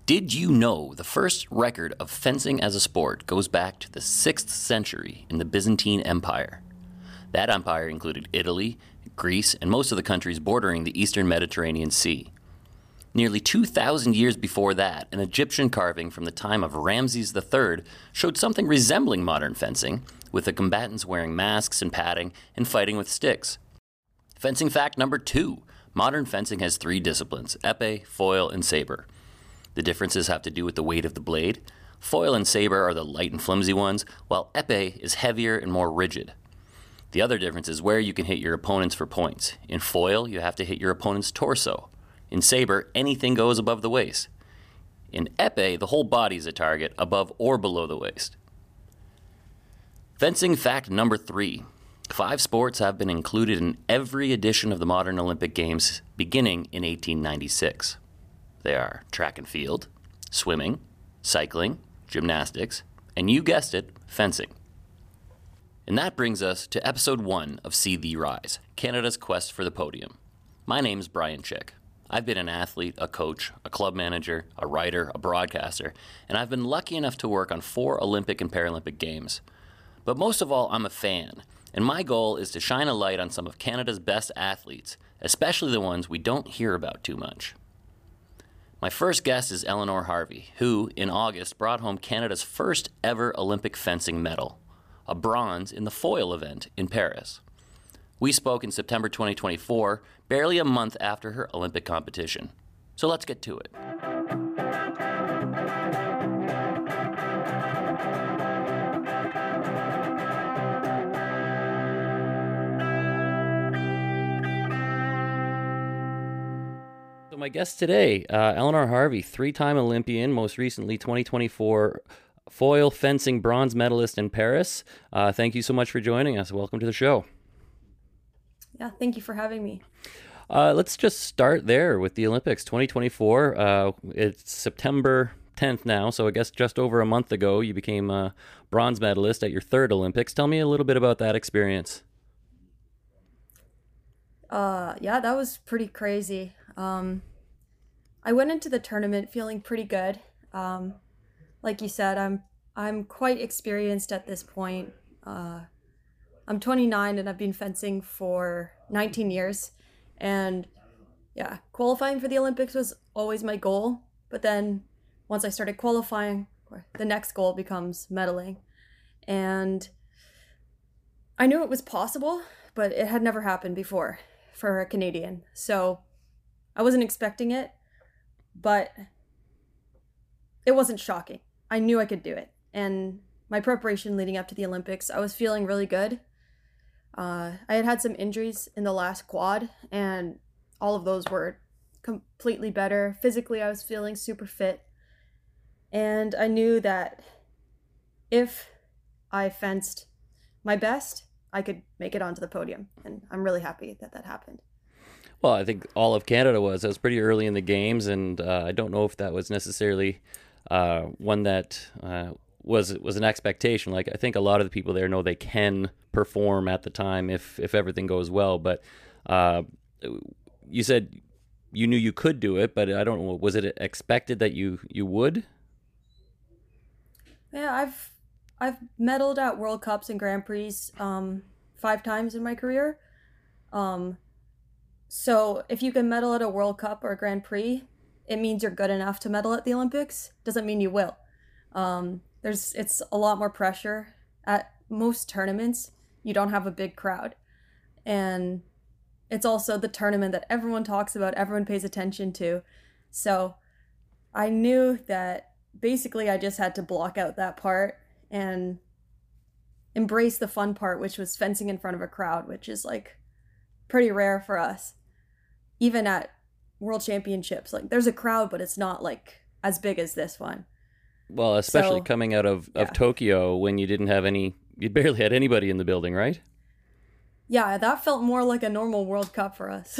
Did you know the first record of fencing as a sport goes back to the 6th century in the Byzantine Empire? That empire included Italy, Greece, and most of the countries bordering the eastern Mediterranean Sea. Nearly 2,000 years before that, an Egyptian carving from the time of Ramses III showed something resembling modern fencing, with the combatants wearing masks and padding and fighting with sticks. Fencing fact number 2. Modern fencing has 3 disciplines: épée, foil, and saber. The differences have to do with the weight of the blade. Foil and saber are the light and flimsy ones, while épée is heavier and more rigid. The other difference is where you can hit your opponents for points. In foil, you have to hit your opponent's torso. In saber, anything goes above the waist. In épée, the whole body is a target, above or below the waist. Fencing fact number 3. 5 sports have been included in every edition of the modern Olympic Games beginning in 1896. They are track and field, swimming, cycling, gymnastics, and you guessed it, fencing. And that brings us to episode 1 of See Thee Rise, Canada's quest for the podium. My name's Brian Chick. I've been an athlete, a coach, a club manager, a writer, a broadcaster, and I've been lucky enough to work on 4 Olympic and Paralympic Games. But most of all, I'm a fan, and my goal is to shine a light on some of Canada's best athletes, especially the ones we don't hear about too much. My first guest is Eleanor Harvey, who, in August, brought home Canada's first ever Olympic fencing medal, a bronze in the foil event in Paris. We spoke in September 2024, barely a month after her Olympic competition. So let's get to it. My guest today, Eleanor Harvey, 3-time Olympian, most recently 2024 foil fencing bronze medalist in Paris. Thank you so much for joining us. Welcome to the show. Yeah, thank you for having me. Let's just start there with the Olympics 2024. It's September 10th now, so I guess just over a month ago you became a bronze medalist at your 3rd Olympics. Tell me a little bit about that experience. Yeah, that was pretty crazy. I went into the tournament feeling pretty good. Like you said, I'm quite experienced at this point. I'm 29 and I've been fencing for 19 years. And yeah, qualifying for the Olympics was always my goal. But then once I started qualifying, the next goal becomes medaling. And I knew it was possible, but it had never happened before for a Canadian. So I wasn't expecting it, but it wasn't shocking. I knew I could do it. And my preparation leading up to the Olympics, I was feeling really good. I had some injuries in the last quad, and all of those were completely better. Physically, I was feeling super fit. And I knew that if I fenced my best, I could make it onto the podium. And I'm really happy that that happened. Well, I think all of Canada was. That was pretty early in the games, and I don't know if that was necessarily one that was an expectation. Like, I think a lot of the people there know they can perform at the time if everything goes well. But you said you knew you could do it, but I don't know. Was it expected that you would? Yeah, I've medaled at World Cups and Grand Prix 5 times in my career. So if you can medal at a World Cup or a Grand Prix, it means you're good enough to medal at the Olympics. Doesn't mean you will. It's a lot more pressure. At most tournaments, you don't have a big crowd. And it's also the tournament that everyone talks about, everyone pays attention to. So I knew that basically I just had to block out that part and embrace the fun part, which was fencing in front of a crowd, which is like pretty rare for us. Even at World Championships, like there's a crowd, but it's not like as big as this one. Well, especially coming out of Tokyo when you barely had anybody in the building, right? Yeah, that felt more like a normal World Cup for us.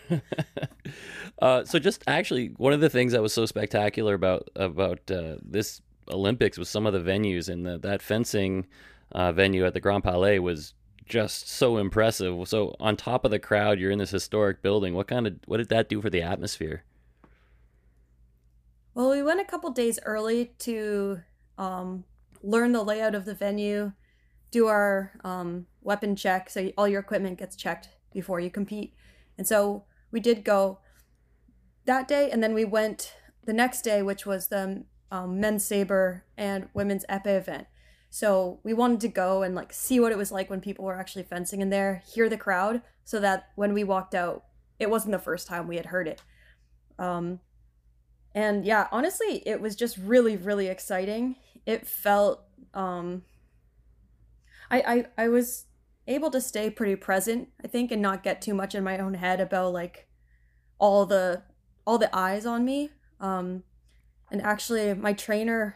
So just actually, one of the things that was so spectacular about this Olympics was some of the venues, and that fencing venue at the Grand Palais was just so impressive. So on top of the crowd, you're in this historic building. What did that do for the atmosphere? Well, we went a couple days early to learn the layout of the venue, do our weapon check, so all your equipment gets checked before you compete. And so we did go that day, and then we went the next day, which was the men's saber and women's epee event. So we wanted to go and like see what it was like when people were actually fencing in there, hear the crowd, so that when we walked out, it wasn't the first time we had heard it. And yeah, honestly, it was just really, really exciting. It felt I was able to stay pretty present, I think, and not get too much in my own head about like all the eyes on me. And actually, my trainer,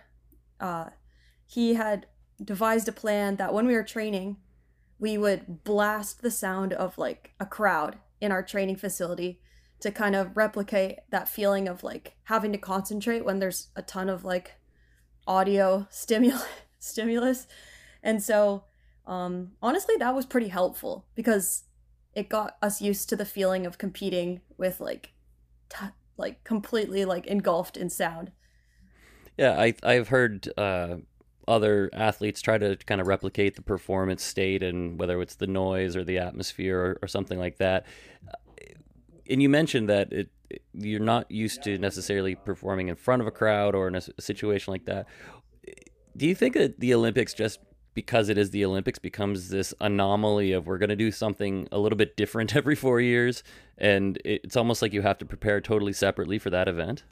he had devised a plan that when we were training, we would blast the sound of like a crowd in our training facility to kind of replicate that feeling of like having to concentrate when there's a ton of like audio stimulus. And so honestly, that was pretty helpful because it got us used to the feeling of competing with like like completely like engulfed in sound. Yeah, I've heard other athletes try to kind of replicate the performance state, and whether it's the noise or the atmosphere or something like that. And you mentioned that you're not used to necessarily performing in front of a crowd or in a situation like that. Do you think that the Olympics, just because it is the Olympics, becomes this anomaly of we're going to do something a little bit different every 4 years, and it's almost like you have to prepare totally separately for that event?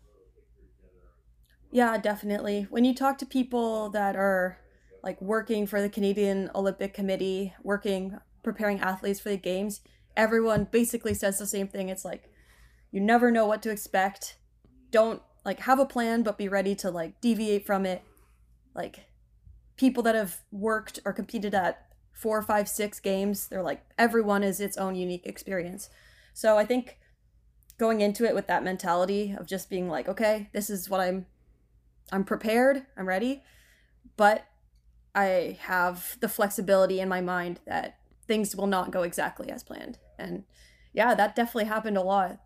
Yeah, definitely. When you talk to people that are like working for the Canadian Olympic Committee, preparing athletes for the games, everyone basically says the same thing. It's like you never know what to expect. Don't like have a plan, but be ready to like deviate from it. Like people that have worked or competed at 4, 5, 6 games, they're like everyone is its own unique experience. So I think going into it with that mentality of just being like, okay, this is what I'm prepared, I'm ready, but I have the flexibility in my mind that things will not go exactly as planned. And yeah, that definitely happened a lot.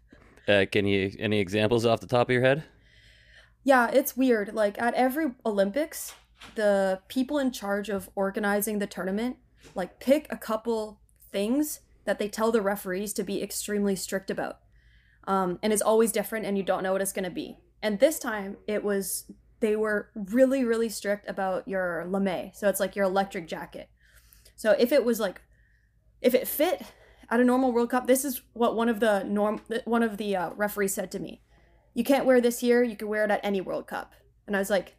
Any examples off the top of your head? Yeah, it's weird. Like at every Olympics, the people in charge of organizing the tournament like pick a couple things that they tell the referees to be extremely strict about. And it's always different and you don't know what it's going to be. And this time they were really, really strict about your lame. So it's like your electric jacket. So if it fit at a normal World Cup, this is what one of the referees said to me. You can't wear this here. You can wear it at any World Cup. And I was like,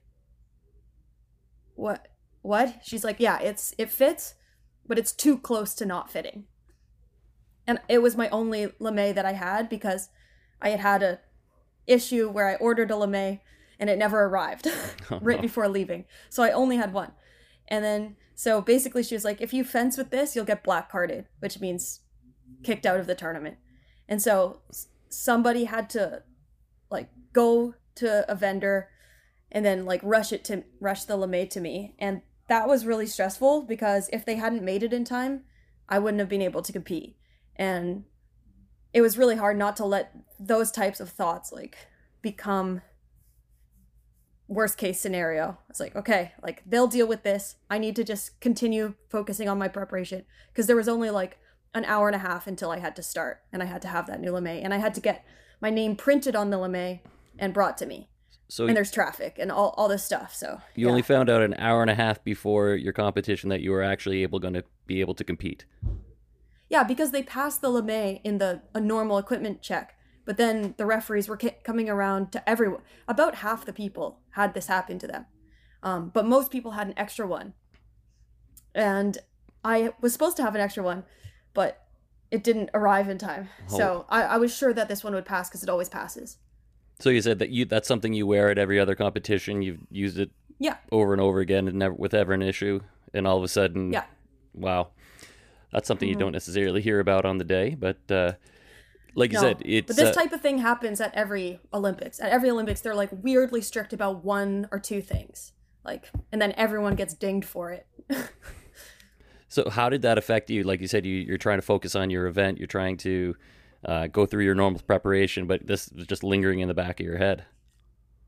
what? She's like, yeah, it fits, but it's too close to not fitting. And it was my only lame that I had because I had a issue where I ordered a lame and it never arrived right before leaving. So I only had one. And then, so basically she was like, if you fence with this, you'll get black carded, which means kicked out of the tournament. And so somebody had to like go to a vendor and then like rush the lame to me. And that was really stressful because if they hadn't made it in time, I wouldn't have been able to compete. And it was really hard not to let those types of thoughts like become worst case scenario. It's like, okay, like they'll deal with this. I need to just continue focusing on my preparation because there was only like an hour and a half until I had to start and I had to have that new lame and I had to get my name printed on the lame and brought to me. And there's traffic and all this stuff. So you only found out an hour and a half before your competition that you were actually going to be able to compete. Yeah, because they passed the lame in a normal equipment check, but then the referees were coming around to everyone. About half the people had this happen to them, but most people had an extra one. And I was supposed to have an extra one, but it didn't arrive in time. Oh. So I was sure that this one would pass because it always passes. So you said that that's something you wear at every other competition. You've used it over and over again and never with ever an issue. And all of a sudden, wow, that's something you don't necessarily hear about on the day. But like you said, it's... But this type of thing happens at every Olympics. At every Olympics, they're like weirdly strict about one or two things. Like, and then everyone gets dinged for it. So how did that affect you? Like you said, you're trying to focus on your event. You're trying to go through your normal preparation, but this was just lingering in the back of your head.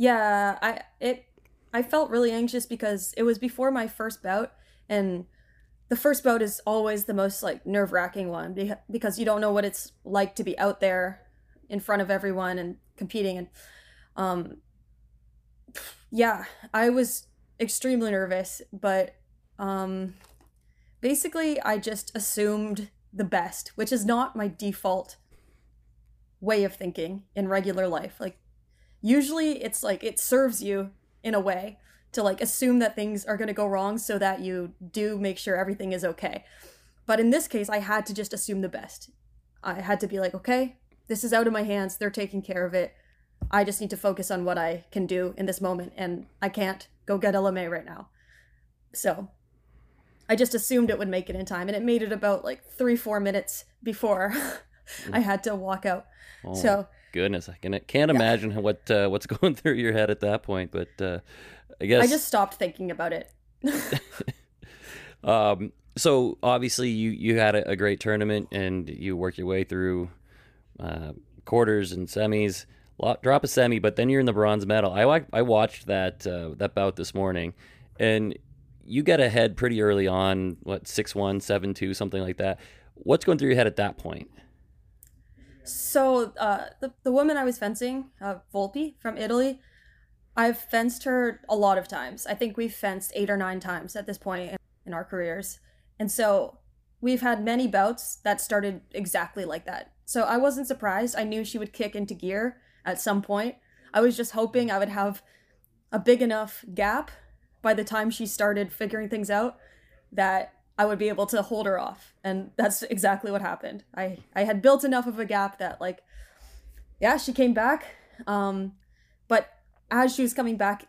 Yeah, I felt really anxious because it was before my first bout, and the first bout is always the most like nerve-wracking one because you don't know what it's like to be out there in front of everyone and competing. And um yeah, I was extremely nervous, but um basically I just assumed the best, which is not my default way of thinking in regular life. Like usually it's like it serves you in a way to like assume that things are going to go wrong so that you do make sure everything is okay. But in this case, I had to just assume the best. I had to be like, okay, this is out of my hands. They're taking care of it. I just need to focus on what I can do in this moment, and I can't go get LMA right now. So I just assumed it would make it in time, and it made it about like 3-4 minutes before I had to walk out. Oh my So goodness, can't yeah, imagine what's going through your head at that point. But I I guess just stopped thinking about it. so obviously you had a great tournament and you worked your way through uh, quarters and semis. Drop a semi, but then you're in the bronze medal. I watched that bout this morning, and you get ahead pretty early on. What 6-1, 7-2, something like that. What's going through your head at that point? So the woman I was fencing, Volpi from Italy, I've fenced her a lot of times. I think we've fenced 8 or 9 times at this point in our careers. And so we've had many bouts that started exactly like that. So I wasn't surprised. I knew she would kick into gear at some point. I was just hoping I would have a big enough gap by the time she started figuring things out that I would be able to hold her off. And that's exactly what happened. I had built enough of a gap that like, yeah, she came back. But as she was coming back,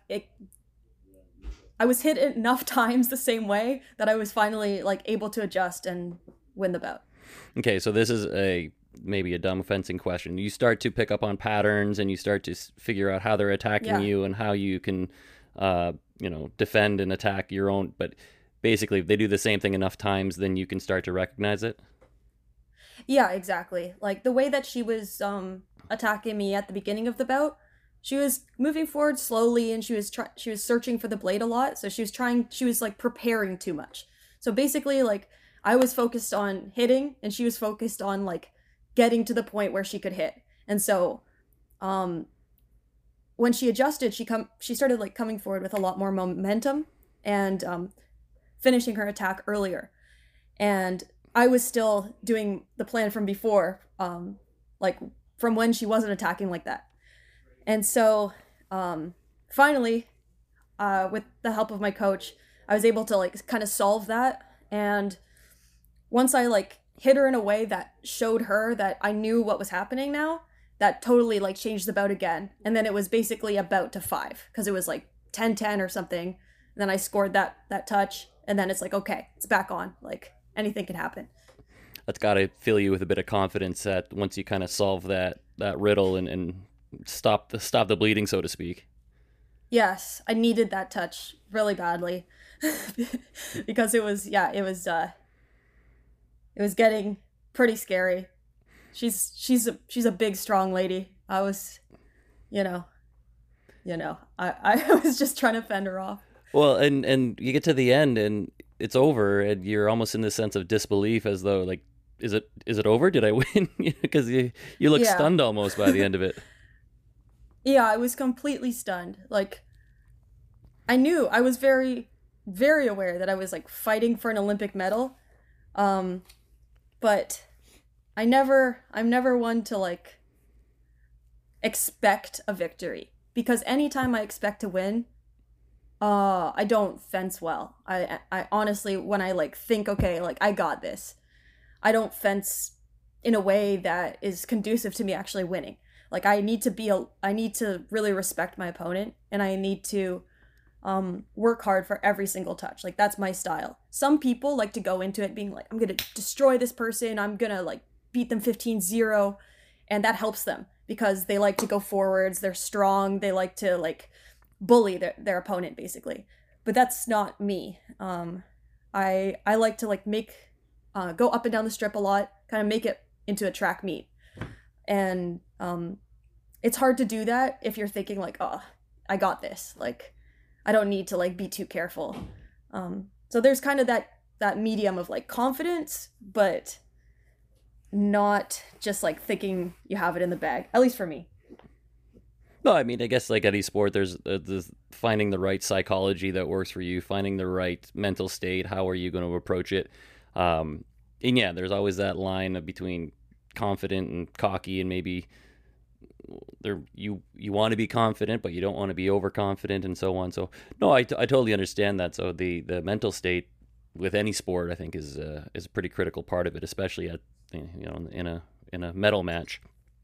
I was hit enough times the same way that I was finally like able to adjust and win the bout. Okay, so this is maybe a dumb fencing question. You start to pick up on patterns and you start to figure out how they're attacking Yeah. you and how you can, defend and attack your own. But basically, if they do the same thing enough times, then you can start to recognize it. Yeah, exactly. Like the way that she was attacking me at the beginning of the bout, she was moving forward slowly and she was searching for the blade a lot. So she was like preparing too much. So basically like I was focused on hitting and she was focused on like getting to the point where she could hit. And so um when she adjusted, she started like coming forward with a lot more momentum and finishing her attack earlier. And I was still doing the plan from before, like from when she wasn't attacking like that. And so, finally, with the help of my coach, I was able to like kind of solve that. And once I like hit her in a way that showed her that I knew what was happening now, that totally like changed the bout again. And then it was basically a bout to 5 because it was like 10-10 or something. And then I scored that touch, and then it's like okay, it's back on. Like anything can happen. That's got to fill you with a bit of confidence that once you kind of solve that riddle and stop the bleeding, so to speak. Yes, I needed that touch really badly because it was getting pretty scary. She's a big strong lady. I was, you know, I was just trying to fend her off. Well, and you get to the end and it's over, and you're almost in this sense of disbelief, as though like, is it over? Did I win? Because you look Yeah. stunned almost by the end of it. Yeah, I was completely stunned. Like I knew I was very very aware that I was like fighting for an Olympic medal. Um but I'm never one to like expect a victory because anytime I expect to win, I don't fence well. I honestly when I like think okay, like I got this. I don't fence in a way that is conducive to me actually winning. Like I need to really respect my opponent and I need to work hard for every single touch. Like that's my style. Some people like to go into it being like I'm going to destroy this person. I'm going to like beat them 15-0, and that helps them because they like to go forwards, they're strong, they like to like bully their opponent basically. But that's not me. I like to like make go up and down the strip a lot, kind of make it into a track meet. And it's hard to do that if you're thinking like, oh, I got this. Like, I don't need to like be too careful. So there's kind of that medium of like confidence, but not just like thinking you have it in the bag, at least for me. No, I mean, I guess like any sport, there's finding the right psychology that works for you, finding the right mental state. How are you going to approach it? And yeah, there's always that line between confident and cocky, and maybe you want to be confident, but you don't want to be overconfident, and so on. So no, I totally understand that. So the mental state with any sport, I think, is a pretty critical part of it, especially at in a medal match.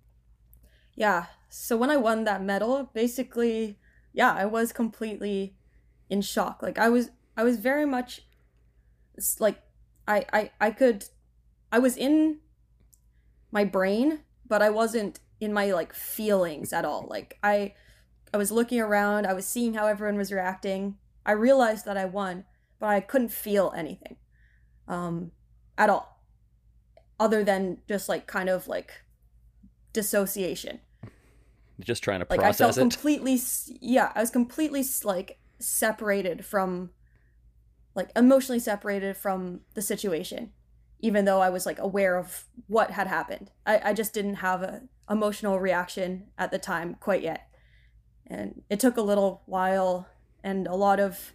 Yeah. So when I won that medal, basically, yeah, I was completely in shock. Like I was very much like I could I was in my brain, but I wasn't in my like feelings at all. Like I was looking around, I was seeing how everyone was reacting. I realized that I won, but I couldn't feel anything um at all other than just like kind of like dissociation. Just trying to Like I process felt it. completely yeah, I was completely like separated from like emotionally separated from the situation, even though I was like aware of what had happened. I just didn't have a emotional reaction at the time quite yet. And it took a little while and a lot of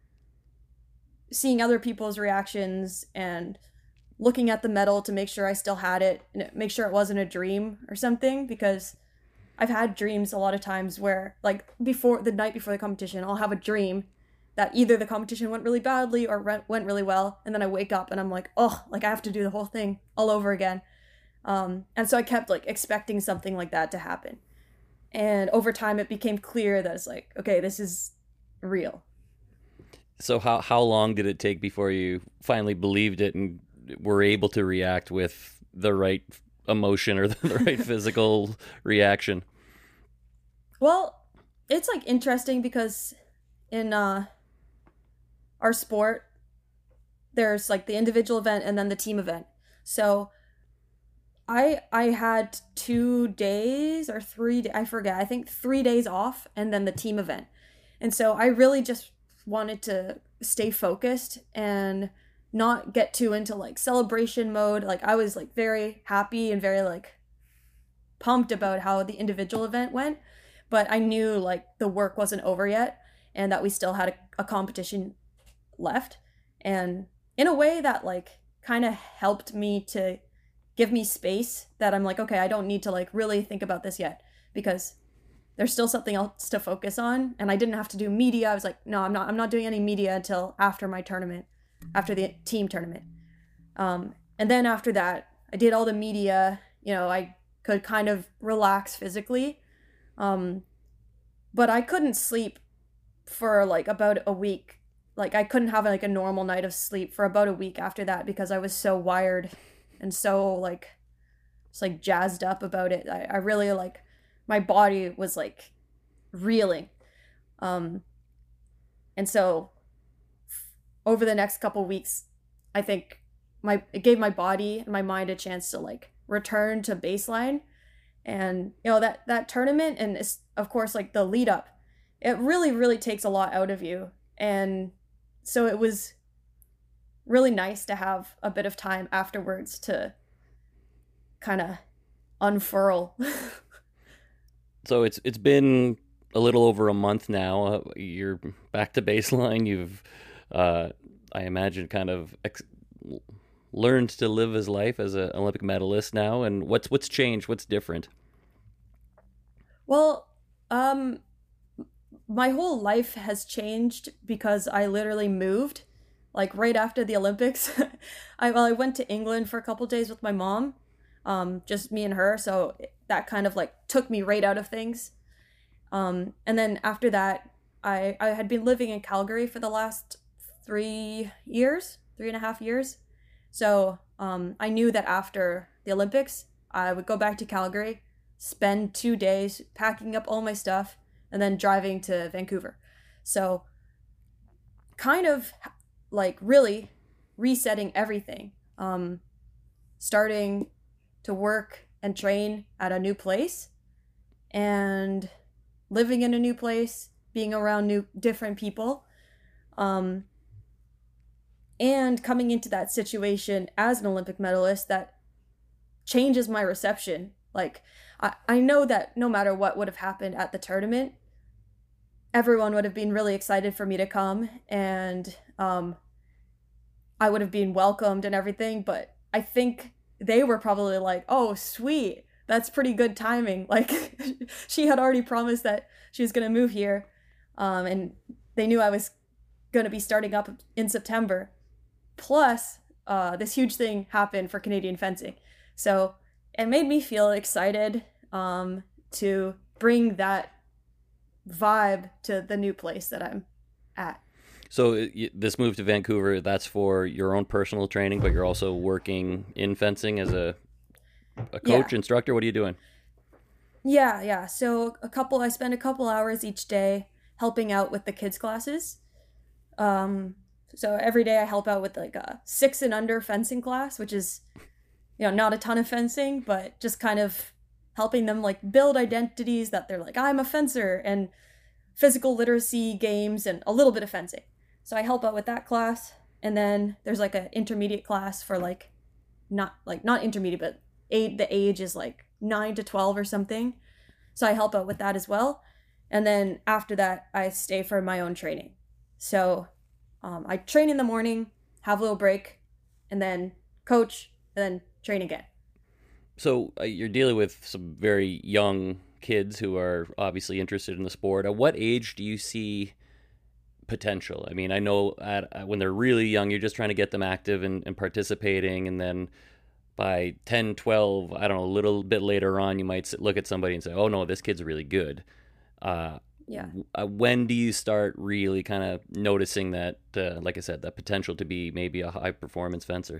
seeing other people's reactions and looking at the medal to make sure I still had it and make sure it wasn't a dream or something, because I've had dreams a lot of times where like before the night before the competition, I'll have a dream that either the competition went really badly or went really well, and then I wake up and I'm like, oh, like I have to do the whole thing all over again. And so I kept like expecting something like that to happen, and over time it became clear that it's like, okay, this is real. So how long did it take before you finally believed it and were able to react with the right emotion or the right physical reaction? Well, it's like interesting because in our sport, there's like the individual event and then the team event. So I had 2 days or I forget. I think 3 days off, and then the team event. And so I really just wanted to stay focused and not get too into like celebration mode. Like I was like very happy and very like pumped about how the individual event went, but I knew like the work wasn't over yet and that we still had a competition left. And in a way that like kind of helped me to give me space, that I'm like, okay, I don't need to like really think about this yet because there's still something else to focus on. And I didn't have to do media. I was like, no, I'm not doing any media until after my tournament, after the team tournament. And then after that, I did all the media. I could kind of relax physically. But I couldn't sleep for like about a week. Like I couldn't have like a normal night of sleep for about a week after that because I was so wired and so like just like jazzed up about it. I really like my body was like reeling. Um and so over the next couple weeks, I think it gave my body and my mind a chance to like return to baseline. And that tournament, and it's, of course, like the lead up, it really really takes a lot out of you. And so it was really nice to have a bit of time afterwards to kind of unfurl. So it's been a little over a month now. You're back to baseline. You've, I imagine, kind of learned to live his life as an Olympic medalist now. And what's changed? What's different? Well, my whole life has changed because I literally moved like right after the Olympics. I went to England for a couple days with my mom, just me and her. So that kind of like took me right out of things. And then after that, I had been living in Calgary for the last 3 years, 3.5 years. So I knew that after the Olympics, I would go back to Calgary, spend 2 days packing up all my stuff, and then driving to Vancouver. So kind of like really resetting everything, starting to work and train at a new place and living in a new place, being around different people. And coming into that situation as an Olympic medalist, that changes my reception. Like, I know that no matter what would have happened at the tournament, everyone would have been really excited for me to come, and I would have been welcomed and everything. But I think they were probably like, oh, sweet, that's pretty good timing. Like, she had already promised that she was going to move here, and they knew I was going to be starting up in September. Plus, this huge thing happened for Canadian fencing. So it made me feel excited to bring that vibe to the new place that I'm at. So this move to Vancouver, that's for your own personal training, but you're also working in fencing as a coach, instructor? What are you doing? Yeah. So I spend a couple hours each day helping out with the kids' classes. So every day I help out with like a 6 and under fencing class, which is, not a ton of fencing, but just kind of helping them like build identities that they're like, I'm a fencer, and physical literacy games and a little bit of fencing. So I help out with that class. And then there's like an intermediate class for like, not intermediate, but the age is like 9 to 12 or something. So I help out with that as well. And then after that, I stay for my own training. So I train in the morning, have a little break, and then coach, and then train again. So you're dealing with some very young kids who are obviously interested in the sport. At what age do you see potential? I mean, I know when they're really young, you're just trying to get them active and participating, and then by 10, 12, I don't know, a little bit later on, you might look at somebody and say, oh no, this kid's really good. When do you start really kind of noticing that, like I said, that potential to be maybe a high performance fencer?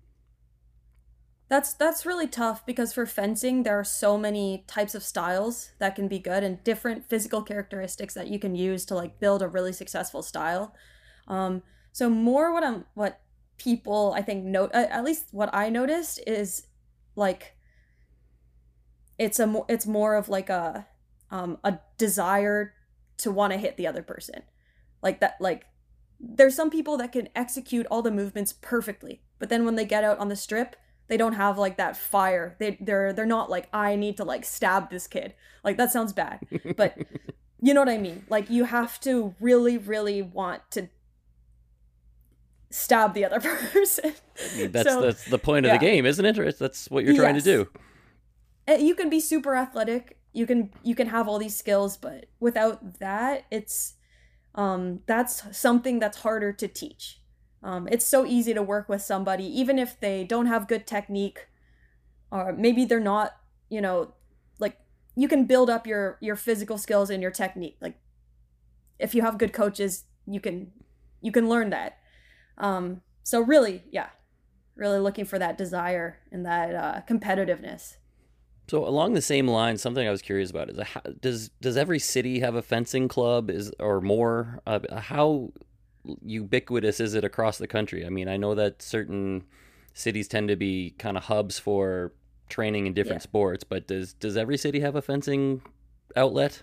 That's really tough, because for fencing, there are so many types of styles that can be good, and different physical characteristics that you can use to like build a really successful style. So more what people I think note, at least what I noticed, is like it's more of like a desire to want to hit the other person. Like that, like there's some people that can execute all the movements perfectly, but then when they get out on the strip, they don't have like that fire. They're not like, I need to like stab this kid. Like, that sounds bad, but you know what I mean? Like, you have to really, really want to stab the other person. I mean, that's the point of the game, isn't it? That's what you're trying to do. You can be super athletic. You can have all these skills, but without that, it's that's something that's harder to teach. It's so easy to work with somebody, even if they don't have good technique, or maybe they're not, like, you can build up your physical skills and your technique. Like, if you have good coaches, you can learn that. So really looking for that desire and that competitiveness. So along the same line, something I was curious about is does every city have a fencing club or more? How ubiquitous is it across the country? I mean, I know that certain cities tend to be kind of hubs for training in different sports, but does every city have a fencing outlet?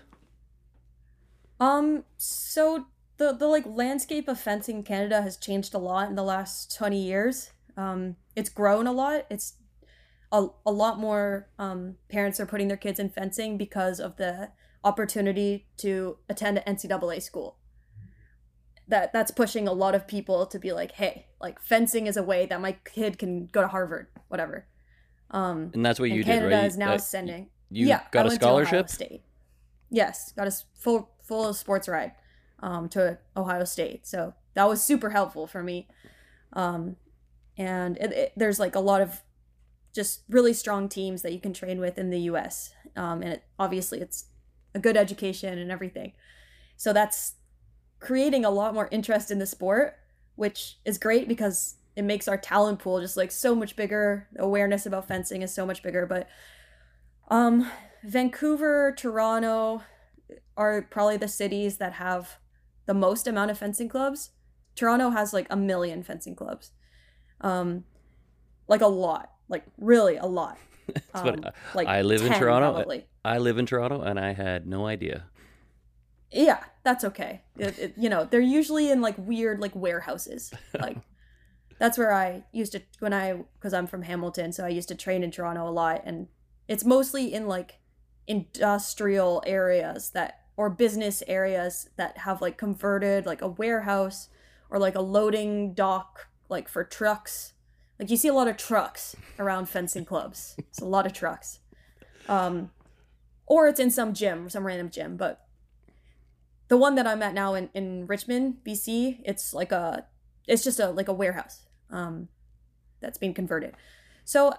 So the like landscape of fencing in Canada has changed a lot in the last 20 years. It's grown a lot. It's a lot more parents are putting their kids in fencing because of the opportunity to attend an NCAA school. That's pushing a lot of people to be like, hey, like, fencing is a way that my kid can go to Harvard, whatever. And that's what you Canada did, right? Canada is now sending. You got a scholarship? State. Yes, got a full sports ride to Ohio State. So that was super helpful for me. And there's like a lot of just really strong teams that you can train with in the US. And obviously it's a good education and everything. So that's creating a lot more interest in the sport, which is great because it makes our talent pool just like so much bigger. The awareness about fencing is so much bigger. But Vancouver, Toronto are probably the cities that have the most amount of fencing clubs. Toronto has like 1 million fencing clubs. Like a lot. Like really a lot. Like I live in Toronto. Probably. I live in Toronto and I had no idea. Yeah, that's okay. They're usually in like weird like warehouses. Like that's where I used to because I'm from Hamilton, so I used to train in Toronto a lot, and it's mostly in like industrial areas that or business areas that have like converted like a warehouse or like a loading dock like for trucks. Like you see a lot of trucks around fencing clubs. It's a lot of trucks. Um, or it's in some random gym, but the one that I'm at now in Richmond, BC, it's just a like a warehouse that's being converted. So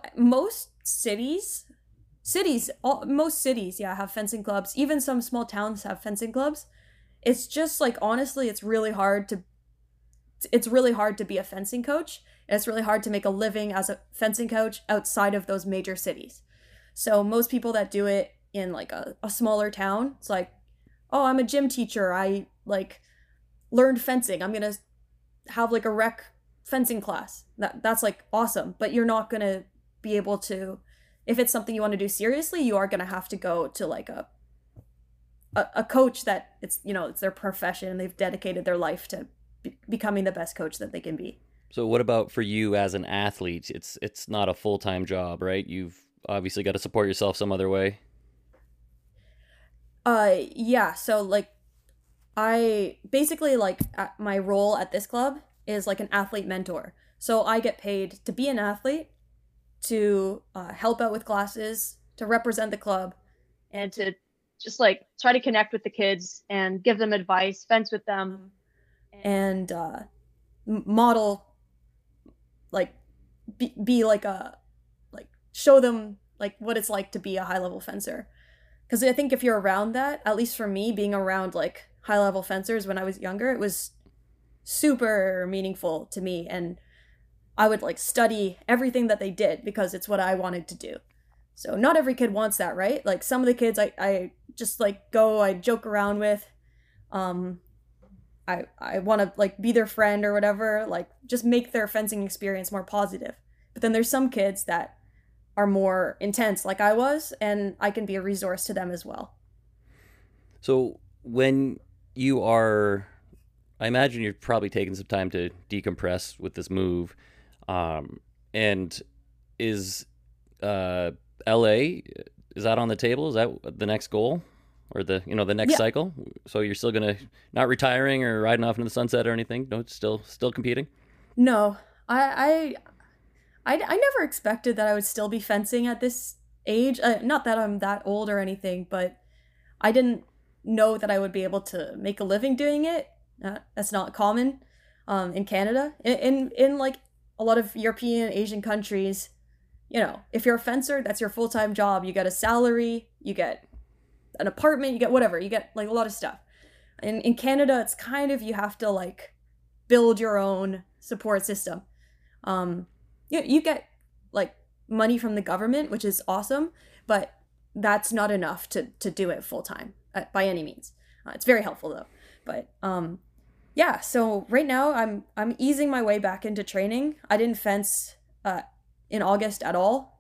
most cities, yeah, have fencing clubs. Even some small towns have fencing clubs. It's just like honestly, it's really hard to be a fencing coach. And it's really hard to make a living as a fencing coach outside of those major cities. So most people that do it in like a smaller town, it's like, oh, I'm a gym teacher. I like learned fencing. I'm gonna have like a rec fencing class. That's like awesome. But you're not gonna be able to, if it's something you want to do seriously, you are gonna have to go to like a coach that it's their profession and they've dedicated their life to becoming the best coach that they can be. So what about for you as an athlete? It's not a full-time job, right? You've obviously got to support yourself some other way. Yeah, so like I basically like my role at this club is like an athlete mentor. So I get paid to be an athlete, to help out with classes, to represent the club, and to just like try to connect with the kids and give them advice, fence with them, and model like be like a like show them like what it's like to be a high level fencer. Because I think if you're around that, at least for me, being around like high level fencers when I was younger, it was super meaningful to me. And I would like study everything that they did because it's what I wanted to do. So not every kid wants that, right? Like some of the kids I just like I joke around with. Um, I want to like be their friend or whatever, like just make their fencing experience more positive. But then there's some kids that are more intense like I was, and I can be a resource to them as well. So when you are, I imagine you're probably taking some time to decompress with this move. And is uh, LA, is that on the table? Is that the next goal or the next Yeah, cycle? So you're still gonna not retiring or riding off into the sunset or anything? No, still competing. no, I never expected that I would still be fencing at this age. Not that I'm that old or anything, but I didn't know that I would be able to make a living doing it. That's not common in Canada. In like a lot of European, Asian countries, if you're a fencer, that's your full time job. You get a salary, you get an apartment, you get whatever, you get like a lot of stuff. In Canada, it's kind of you have to like build your own support system. Um, you get like money from the government, which is awesome, but that's not enough to do it full time by any means. It's very helpful though. But yeah, so right now I'm easing my way back into training. I didn't fence in August at all.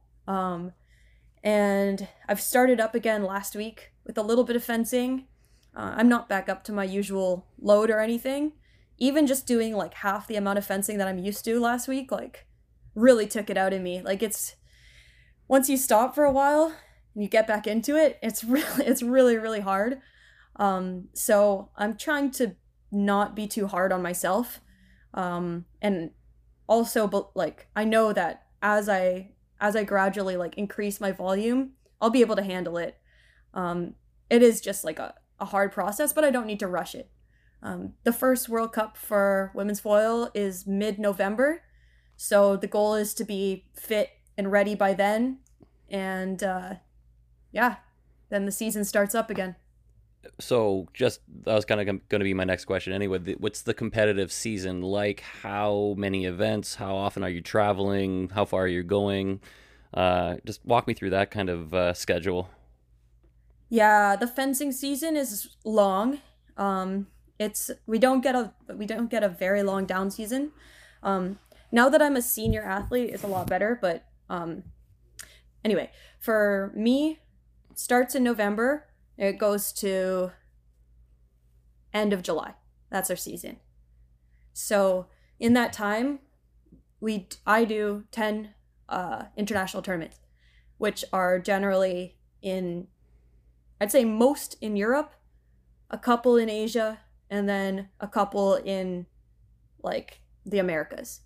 And I've started up again last week with a little bit of fencing. I'm not back up to my usual load or anything. Even just doing like half the amount of fencing that I'm used to last week, like really took it out of me. Like it's once you stop for a while and you get back into it, it's really hard. So I'm trying to not be too hard on myself. And also, but like I know that as I gradually like increase my volume, I'll be able to handle it. It is just like a hard process, but I don't need to rush it. The first World Cup for women's foil is mid-November, so the goal is to be fit and ready by then, and yeah, then the season starts up again. So just that was kind of going to be my next question anyway. What's the competitive season like? How many events? How often are you traveling? How far are you going? Just walk me through that kind of schedule. Yeah, the fencing season is long. It's we don't get a very long down season. Now that I'm a senior athlete, it's a lot better. But anyway, for me, it starts in November. It goes to end of July. That's our season. So in that time, I do 10 international tournaments, which are generally I'd say most in Europe, a couple in Asia, and then a couple in like the Americas.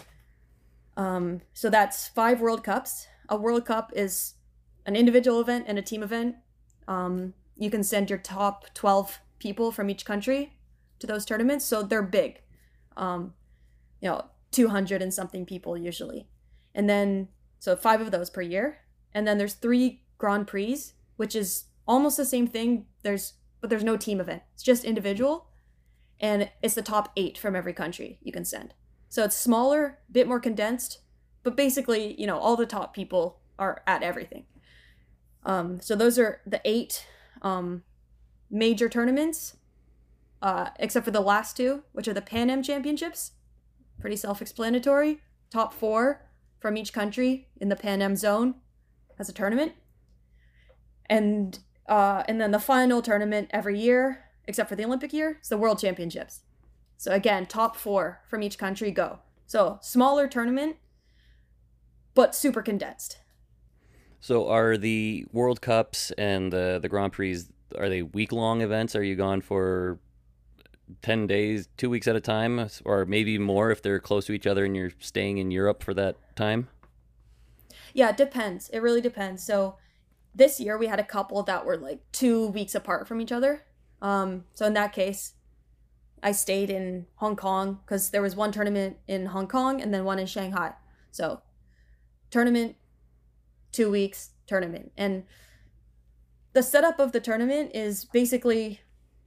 So that's 5 World Cups. A World Cup is an individual event and a team event. You can send your top 12 people from each country to those tournaments. So they're big, 200 and something people usually. And then, so 5 of those per year. And then there's 3 Grand Prix, which is almost the same thing. But there's no team event. It's just individual. And it's the top 8 from every country you can send. So it's smaller, a bit more condensed, but basically, all the top people are at everything. So those are the 8 major tournaments, except for the last 2, which are the Pan Am Championships. Pretty self-explanatory. Top 4 from each country in the Pan Am zone as a tournament. And then the final tournament every year, except for the Olympic year, is the World Championships. So again, top 4 from each country go. So smaller tournament, but super condensed. So are the World Cups and the Grand Prix, are they week-long events? Are you gone for 10 days, 2 weeks at a time? Or maybe more if they're close to each other and you're staying in Europe for that time? Yeah, it depends. It really depends. So this year we had a couple that were like 2 weeks apart from each other. So in that case, I stayed in Hong Kong because there was one tournament in Hong Kong and then one in Shanghai. So tournament, 2 weeks, tournament. And the setup of the tournament is basically,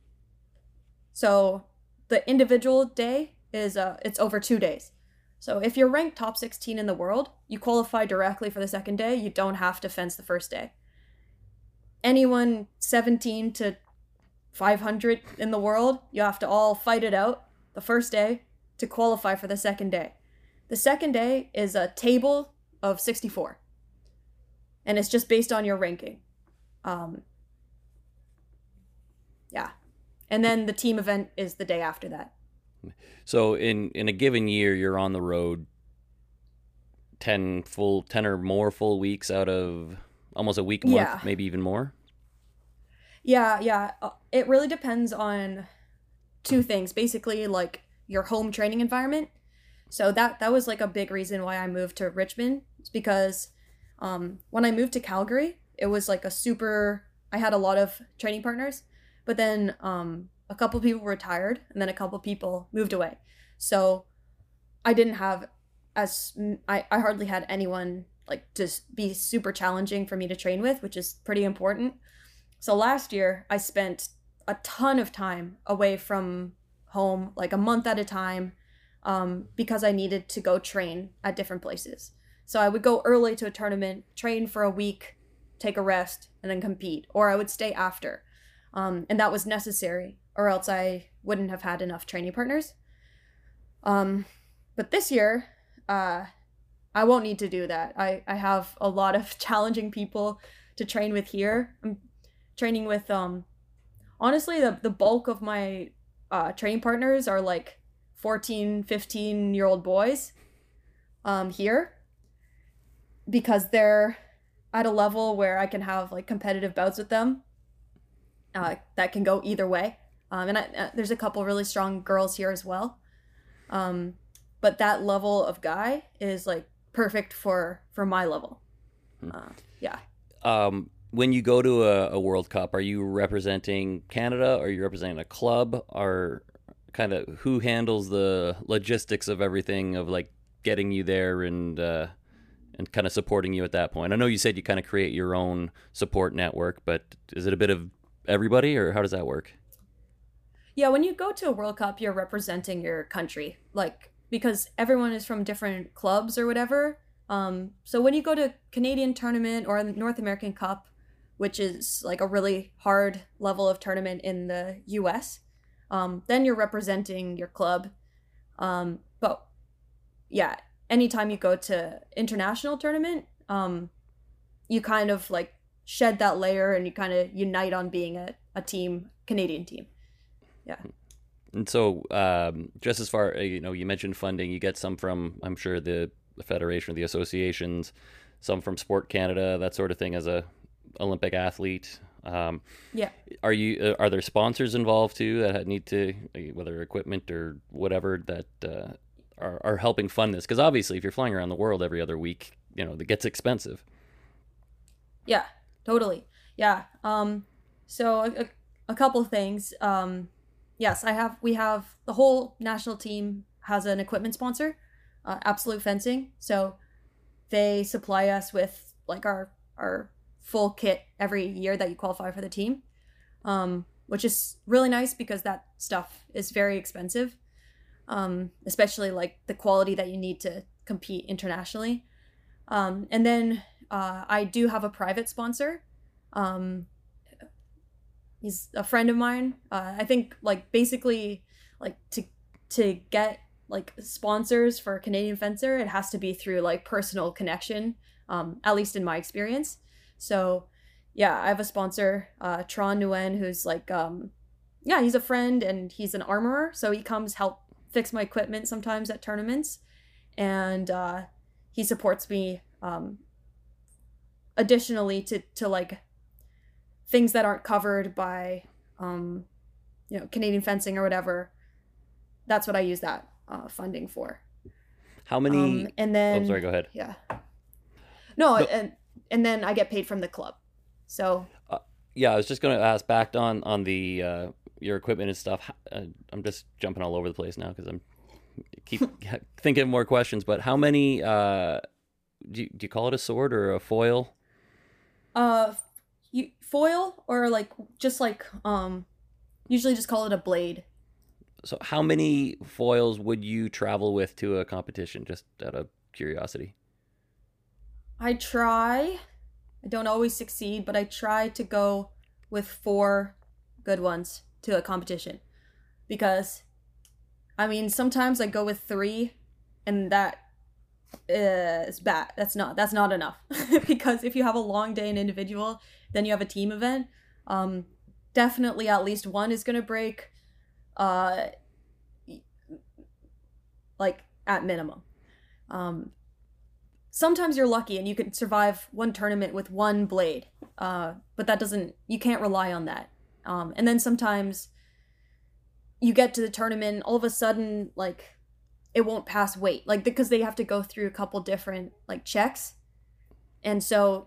so the individual day is, it's over 2 days. So if you're ranked top 16 in the world, you qualify directly for the second day. You don't have to fence the first day. Anyone 17 to 500 in the world, you have to all fight it out the first day to qualify for the second day. The second day is a table of 64. And it's just based on your ranking. Yeah. And then the team event is the day after that. So in a given year, you're on the road 10 or more full weeks out of almost a week a month, maybe even more? Yeah. It really depends on 2 things. Basically, like your home training environment. So that was like a big reason why I moved to Richmond. It's because when I moved to Calgary, it was like I had a lot of training partners, but then a couple people retired and then a couple people moved away. So I didn't have I hardly had anyone like to be super challenging for me to train with, which is pretty important. So last year I spent a ton of time away from home, like a month at a time, because I needed to go train at different places. So I would go early to a tournament, train for a week, take a rest, and then compete. Or I would stay after. And that was necessary, or else I wouldn't have had enough training partners. But this year, I won't need to do that. I have a lot of challenging people to train with here. I'm training with, honestly, the bulk of my training partners are like 14, 15-year-old boys here, because they're at a level where I can have like competitive bouts with them that can go either way. And there's a couple really strong girls here as well. But that level of guy is like perfect for my level. Yeah. When you go to a World Cup, are you representing Canada? Or are you representing a club? Or kind of who handles the logistics of everything, of like getting you there and kind of supporting you at that point? I know you said you kind of create your own support network, but is it a bit of everybody, or how does that work? Yeah, when you go to a World Cup, you're representing your country, like, because everyone is from different clubs or whatever. So when you go to Canadian tournament or the North American Cup, which is like a really hard level of tournament in the US, then you're representing your club. But yeah, anytime you go to international tournament, you kind of like shed that layer and you kind of unite on being a team, Canadian team. Yeah. And so, just as far, you mentioned funding, you get some from, I'm sure, the federation or the associations, some from Sport Canada, that sort of thing as a Olympic athlete. Yeah. Are there sponsors involved too that need to, whether equipment or whatever, that are helping fund this? Because obviously, if you're flying around the world every other week, it gets expensive. Yeah, totally. Yeah. So a couple things. Yes, we have the whole national team has an equipment sponsor, Absolute Fencing. So they supply us with like our full kit every year that you qualify for the team, which is really nice because that stuff is very expensive, especially like the quality that you need to compete internationally. And then I do have a private sponsor. Um, he's a friend of mine. I think like basically like to get like sponsors for a Canadian fencer, it has to be through like personal connection. At least in my experience. So yeah, I have a sponsor, Tron Nguyen, who's like yeah, he's a friend and he's an armorer, so he comes help fix my equipment sometimes at tournaments, and he supports me additionally to like things that aren't covered by Canadian fencing or whatever. That's what I use that funding for. How many? And Oh, then sorry. Go ahead. yeah, no, No, and then I get paid from the club. So yeah, I was just going to ask back on the your equipment and stuff. I'm just jumping all over the place now because I'm keep thinking of more questions. But how many? Do you call it a sword or a foil? uh, you foil or like just like usually just call it a blade. So how many foils would you travel with to a competition? Just out of curiosity. I try. I don't always succeed, but I try to go with four good ones to a competition because I mean sometimes I go with three, and that is bad. That's not enough because if you have a long day in individual, then you have a team event. Um, Definitely at least one is gonna break. Uh, like at minimum. Um, Sometimes you're lucky and you can survive one tournament with one blade, but that doesn't. You can't rely on that. And then sometimes you get to the tournament, all of a sudden, like it won't pass weight, like because they have to go through a couple different like checks, and so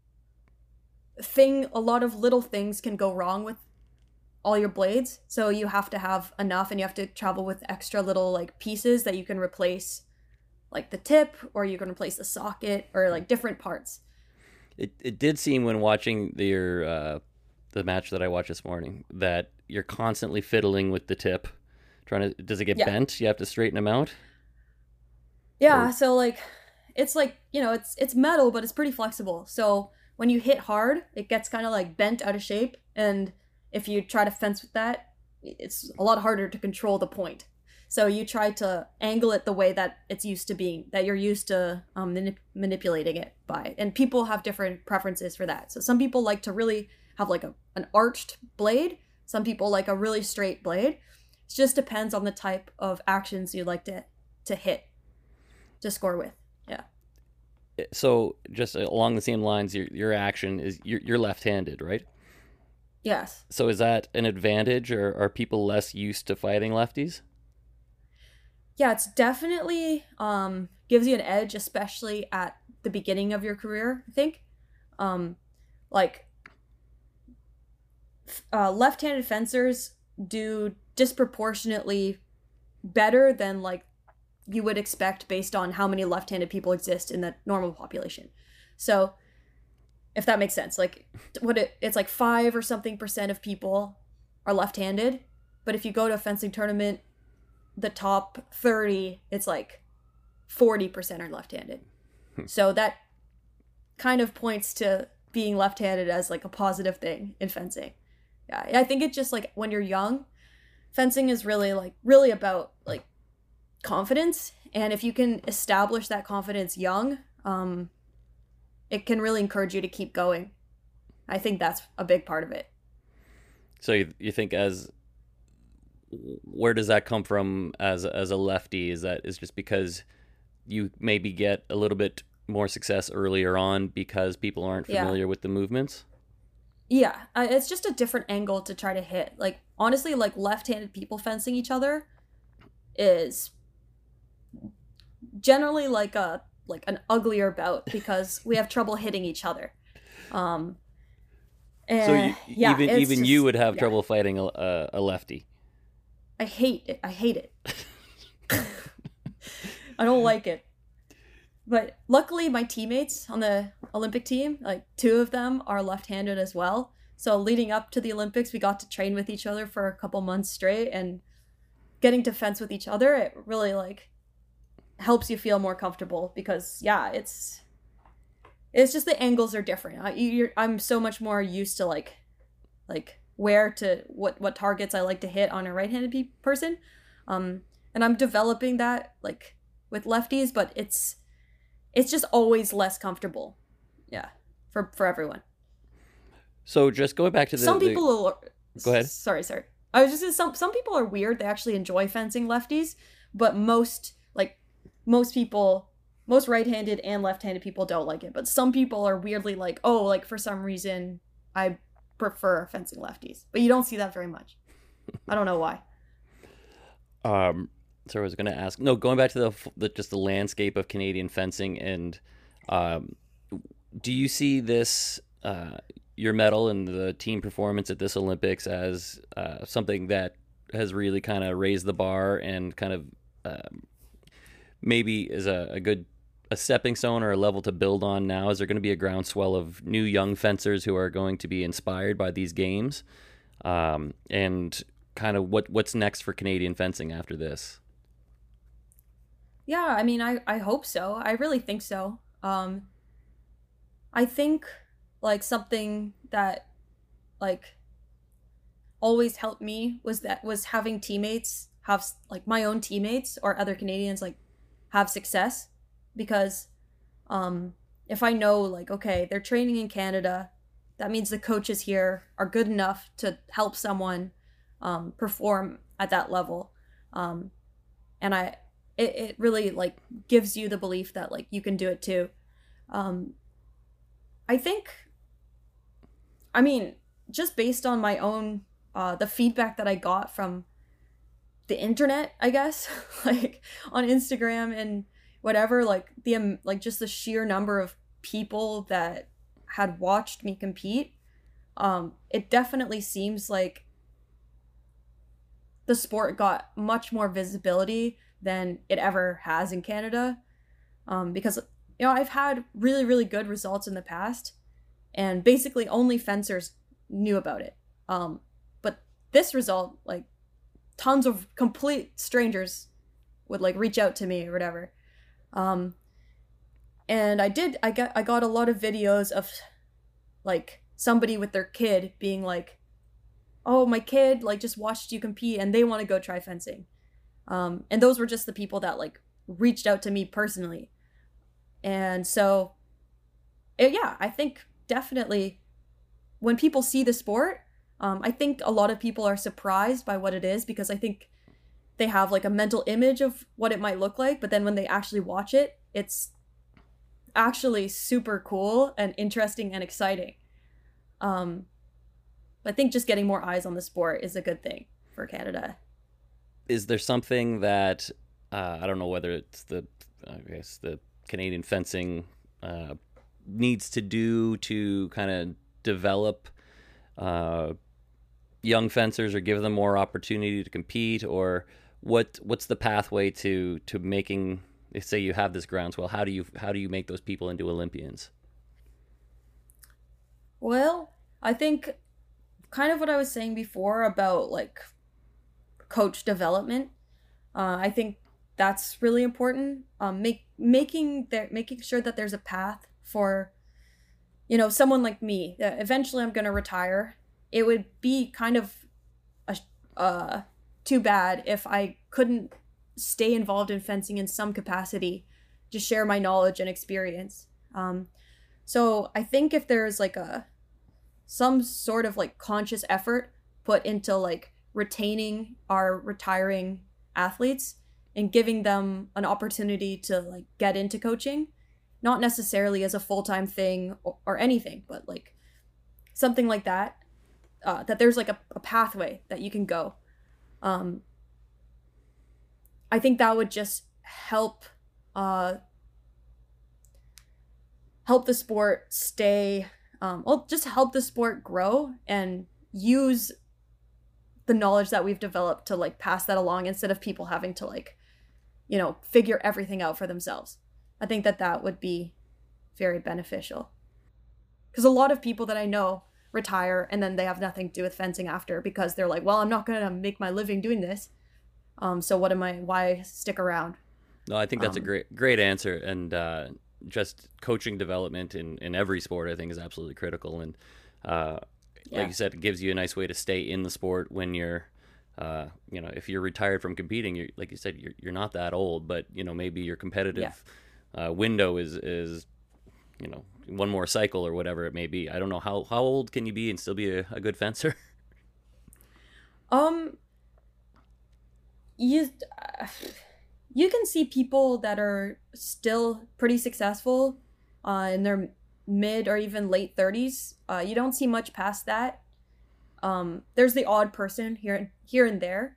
a lot of little things can go wrong with all your blades. So you have to have enough, and you have to travel with extra little like pieces that you can replace like the tip, or you can replace the socket, or like different parts. It did seem when watching the match that I watched this morning that you're constantly fiddling with the tip, trying to. Does it get Yeah. bent? You have to straighten them out. Yeah, Or so like it's metal, but it's pretty flexible. So when you hit hard, it gets kind of like bent out of shape, and if you try to fence with that, it's a lot harder to control the point. So you try to angle it the way that it's used to being, that you're used to manipulating it by. And people have different preferences for that. So some people like to really have like an arched blade. Some people like a really straight blade. It just depends on the type of actions you like to hit, to score with. Yeah. so, just along the same lines, your action is you're left-handed, right? Yes. So is that an advantage, or are people less used to fighting lefties? Yeah, it's definitely gives you an edge, especially at the beginning of your career, I think. Um like Left-handed fencers do disproportionately better than like you would expect based on how many left-handed people exist in the normal population. So, if that makes sense, like it's like 5 or something percent of people are left-handed, but if you go to a fencing tournament, the top 30, it's like 40% are left-handed. So that kind of points to being left-handed as like a positive thing in fencing. Yeah, I think it's just like when you're young, fencing is really about like confidence, and if you can establish that confidence young, it can really encourage you to keep going. I think that's a big part of it. So you think as where does that come from as a lefty? Is just because you maybe get a little bit more success earlier on because people aren't Yeah. familiar with the movements? Yeah, it's just a different angle to try to hit. Like honestly, like left-handed people fencing each other is generally like an uglier bout because we have trouble hitting each other. Um, So and yeah, it's even you just would have yeah. trouble fighting a lefty. I hate it. I hate it. I don't like it. But luckily, my teammates on the Olympic team, like two of them, are left-handed as well. So leading up to the Olympics, we got to train with each other for a couple months straight, and getting to fence with each other, it really like helps you feel more comfortable because yeah, it's just the angles are different. I'm so much more used to like where to what targets I like to hit on a right-handed person, um, and I'm developing that like with lefties, but it's just always less comfortable, yeah, for everyone. So just going back to Some the people are, go ahead. sorry. I was just saying some people are weird. They actually enjoy fencing lefties, but most people, most right-handed and left-handed people don't like it. But some people are weirdly like, oh, like for some reason I prefer fencing lefties. But you don't see that very much. I don't know why. Um, so I was going to ask. No, going back to the just the landscape of Canadian fencing, and um, do you see this your medal and the team performance at this Olympics as something that has really kind of raised the bar and kind of maybe is a good a stepping stone or a level to build on now? Is there going to be a groundswell of new young fencers who are going to be inspired by these games? And kind of what's next for Canadian fencing after this? Yeah, I mean, I hope so. I really think so. I think like something that like always helped me was having teammates have like my own teammates or other Canadians like have success because um if I know like okay, they're training in Canada, that means the coaches here are good enough to help someone perform at that level. Um and it really like gives you the belief that like you can do it too. Um I think I mean just based on my own the feedback that I got from the internet, I guess, like on Instagram and whatever, like like just the sheer number of people that had watched me compete, it definitely seems like the sport got much more visibility than it ever has in Canada. Because I've had really good results in the past, and basically only fencers knew about it. But this result, like tons of complete strangers would like reach out to me or whatever. Um, and I got a lot of videos of like somebody with their kid being like, "Oh, my kid like just watched you compete and they want to go try fencing." And those were just the people that like reached out to me personally. And so, yeah, I think definitely when people see the sport, I think a lot of people are surprised by what it is because I think they have like a mental image of what it might look like, but then when they actually watch it, it's actually super cool and interesting and exciting. Um, I think just getting more eyes on the sport is a good thing for Canada. Is there something that I don't know whether it's I guess the Canadian fencing uh, needs to do to kind of develop uh, young fencers or give them more opportunity to compete, or what's the pathway to making, say you have this groundswell, how do you make those people into Olympians? Well, I think kind of what I was saying before about like coach development. I think that's really important. Making sure that there's a path for someone like me. Eventually, I'm gonna retire. It would be kind of a, too bad if I couldn't stay involved in fencing in some capacity, to share my knowledge and experience. So I think if there's like some sort of like conscious effort put into like retaining our retiring athletes and giving them an opportunity to like get into coaching, not necessarily as a full-time thing or anything, but like something like that, that there's like a pathway that you can go. I think that would just help help the sport stay, just help the sport grow and use the knowledge that we've developed to like pass that along instead of people having to like, figure everything out for themselves. I think that would be very beneficial. Because a lot of people that I know retire and then they have nothing to do with fencing after because they're like, well, I'm not going to make my living doing this. So why stick around? No, I think that's a great answer. And just coaching development in every sport, I think, is absolutely critical. And like you said, it gives you a nice way to stay in the sport when you're, if you're retired from competing, like you said, you're not that old, but, maybe your competitive window is one more cycle or whatever it may be. I don't know, how old can you be and still be a good fencer? You can see people that are still pretty successful in their mid or even late 30s. You don't see much past that. There's the odd person here and there.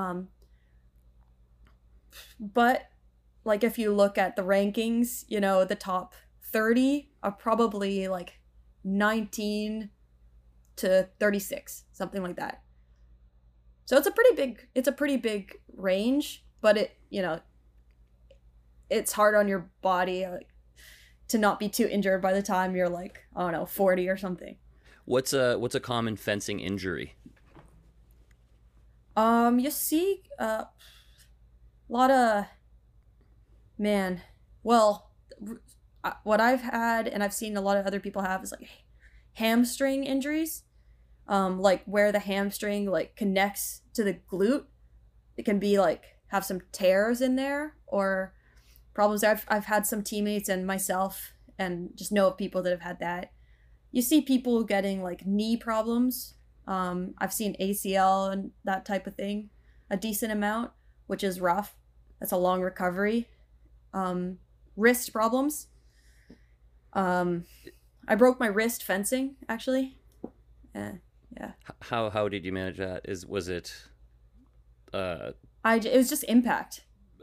But like if you look at the rankings, the top 30 are probably like 19 to 36, something like that. So it's a pretty big range, but it's hard on your body to not be too injured by the time you're like, I don't know, 40 or something. What's a common fencing injury? You see a lot of, what I've had and I've seen a lot of other people have is like hamstring injuries. Like where the hamstring like connects to the glute. It can be like have some tears in there or problems. I've had some teammates and myself and just know of people that have had that. You see people getting like knee problems. I've seen ACL and that type of thing a decent amount, which is rough. That's a long recovery. Wrist problems. I broke my wrist fencing, actually. Yeah. How did you manage that? Was it? It was just impact.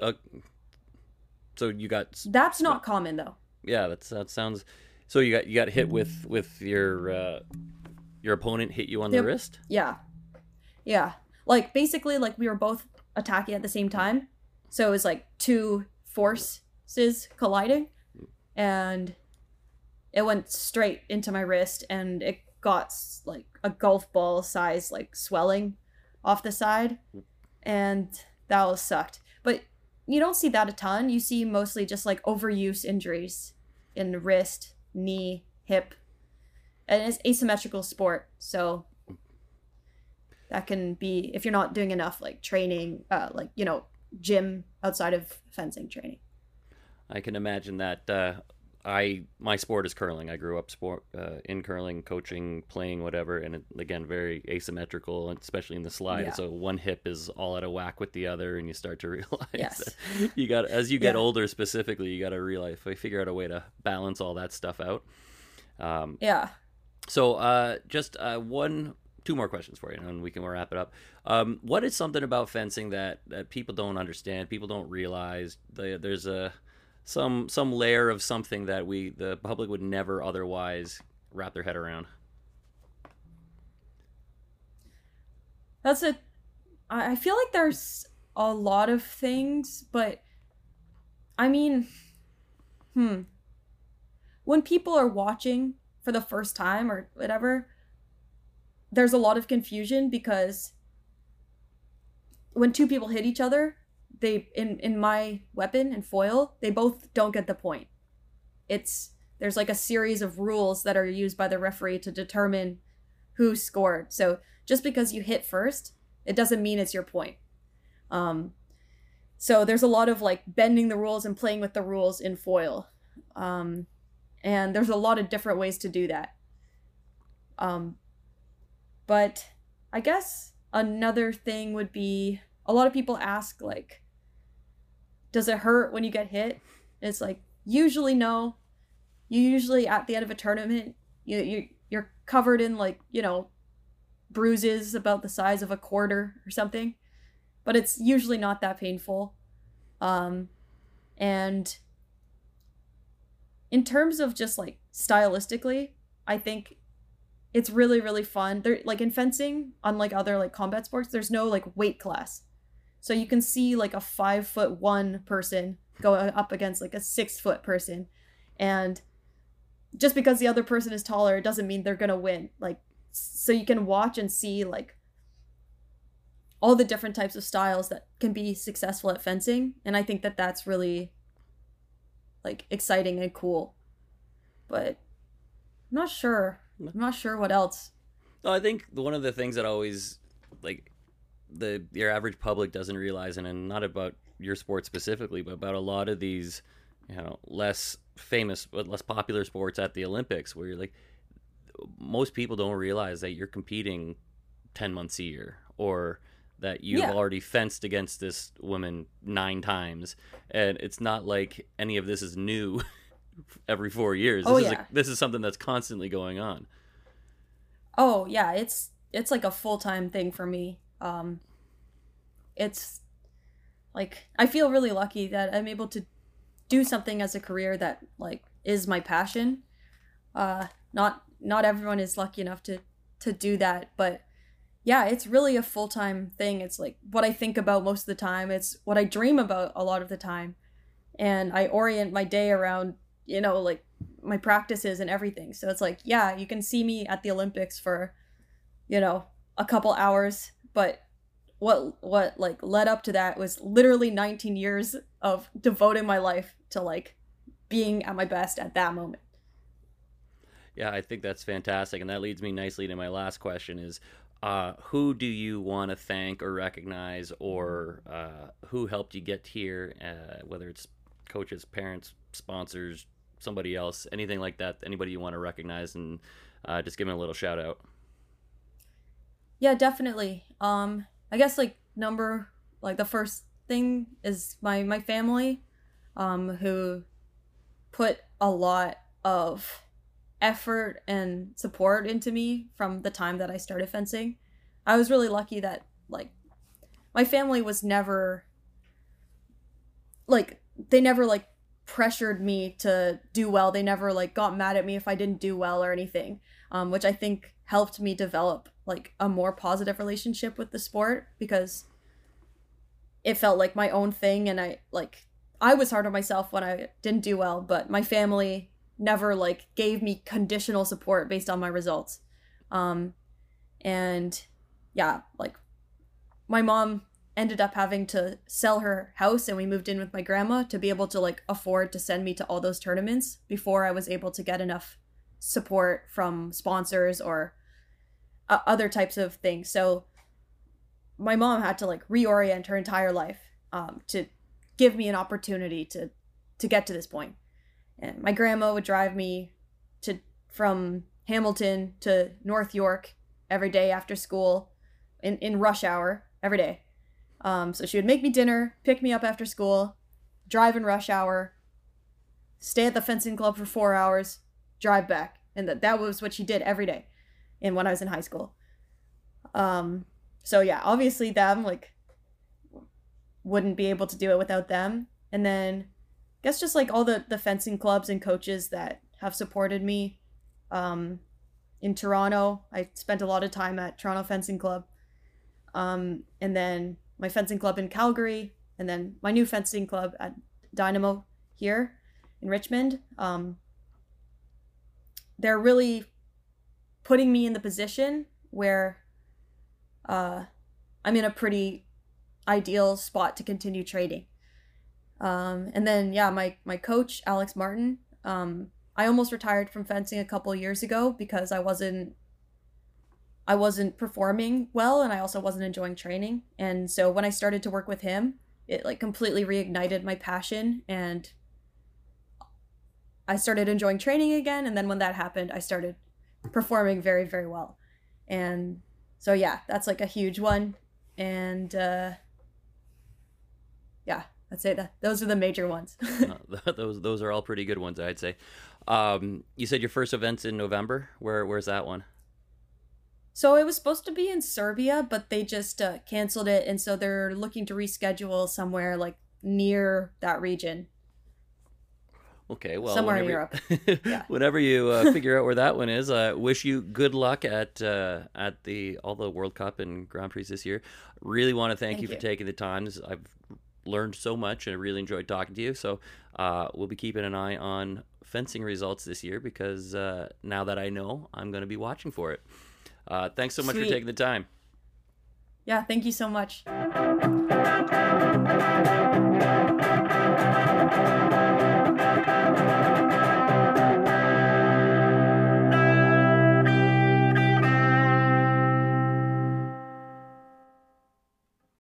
So you got. That's not common though. Yeah, that sounds. So you got hit with your opponent hit you on the wrist? Yeah. Like basically, like we were both attacking at the same time, so it was like two forces colliding, and it went straight into my wrist, and it got like a golf ball size like swelling off the side, and that was sucked. But you don't see that a ton. You see mostly just like overuse injuries in the wrist, knee, hip, and it's asymmetrical sport, so that can be if you're not doing enough like training, gym outside of fencing training. I can imagine that. My sport is curling. I grew up in curling, coaching, playing, whatever, and again, very asymmetrical, especially in the slide. Yeah. So one hip is all out of whack with the other, and you start to realize that you got, as you get older, specifically, you got to realize, figure out a way to balance all that stuff out. So just two more questions for you, and we can wrap it up. What is something about fencing that people don't understand, people don't realize? There's some layer of something that the public would never otherwise wrap their head around. I feel like there's a lot of things, but I mean, when people are watching for the first time or whatever, there's a lot of confusion because when two people hit each other, they in my weapon and foil, they both don't get the point. There's like a series of rules that are used by the referee to determine who scored. So just because you hit first, it doesn't mean it's your point. So there's a lot of like bending the rules and playing with the rules in foil. And there's a lot of different ways to do that. But I guess Another thing would be, a lot of people ask, like, does it hurt when you get hit? It's like, usually no. You usually, at the end of a tournament, you're covered in, like, bruises about the size of a quarter or something, but it's usually not that painful. And in terms of just like stylistically, I think it's really, really fun. There, like in fencing, unlike other like combat sports, there's no like weight class. So you can see like a 5'1" person going up against like a 6 foot person. And just because the other person is taller, it doesn't mean they're gonna win. Like, so you can watch and see like all the different types of styles that can be successful at fencing. And I think that that's really like exciting and cool. But I'm not sure. I'm not sure what else. No, I think one of the things that always like your average public doesn't realize, and not about your sport specifically, but about a lot of these, less famous but less popular sports at the Olympics, where you're like, most people don't realize that you're competing 10 months a year, or that you've already fenced against this woman 9 times, and it's not like any of this is new every 4 years. This is something that's constantly going on. Oh yeah, it's like a full-time thing for me. It's like, I feel really lucky that I'm able to do something as a career that like is my passion. Not everyone is lucky enough to do that, but yeah, it's really a full-time thing. It's like what I think about most of the time. It's what I dream about a lot of the time. And I orient my day around, like my practices and everything. So it's like, yeah, you can see me at the Olympics for, a couple hours, but what like led up to that was literally 19 years of devoting my life to like being at my best at that moment. Yeah, I think that's fantastic. And that leads me nicely to my last question is, who do you want to thank or recognize, or who helped you get here, whether it's coaches, parents, sponsors, somebody else, anything like that, anybody you want to recognize, and just give them a little shout out. Yeah, definitely. I guess like the first thing is my family, who put a lot of effort and support into me from the time that I started fencing. I was really lucky that like my family was never like, they never like pressured me to do well. They never like got mad at me if I didn't do well or anything, which I think helped me develop like a more positive relationship with the sport, because it felt like my own thing. And I was hard on myself when I didn't do well, but my family never like gave me conditional support based on my results. And yeah, like my mom ended up having to sell her house, and we moved in with my grandma to be able to like afford to send me to all those tournaments before I was able to get enough support from sponsors or other types of things. So my mom had to like reorient her entire life, to give me an opportunity to get to this point. And my grandma would drive me from Hamilton to North York every day after school in rush hour every day. So she would make me dinner, pick me up after school, drive in rush hour, stay at the fencing club for 4 hours, drive back. And that was what she did every day and when I was in high school. So yeah, obviously them like wouldn't be able to do it without them. And then I guess just like all the fencing clubs and coaches that have supported me. In Toronto, I spent a lot of time at Toronto Fencing Club. And then my fencing club in Calgary, and then my new fencing club at Dynamo here in Richmond. They're really putting me in the position where I'm in a pretty ideal spot to continue training. And then, yeah, my coach, Alex Martin, I almost retired from fencing a couple years ago because I wasn't performing well, and I also wasn't enjoying training. And so when I started to work with him, it like completely reignited my passion, and I started enjoying training again. And then when that happened, I started performing very, very well. And So yeah, that's like a huge one. And yeah, I'd say that those are the major ones. Those are all pretty good ones, I'd say. You said your first event's in November. Where's that one? So it was supposed to be in Serbia, but they just canceled it, and so they're looking to reschedule somewhere like near that region, Okay, well, somewhere in Europe. Yeah. whenever you figure out where that one is, wish you good luck at the all the World Cup and Grand Prix this year. Really want to thank you Thank for you. taking the time. I've learned so much, and I really enjoyed talking to you. So we'll be keeping an eye on fencing results this year because now that I know, I'm going to be watching for it. Thanks so much for taking Sweet. the time. Yeah, thank you so much.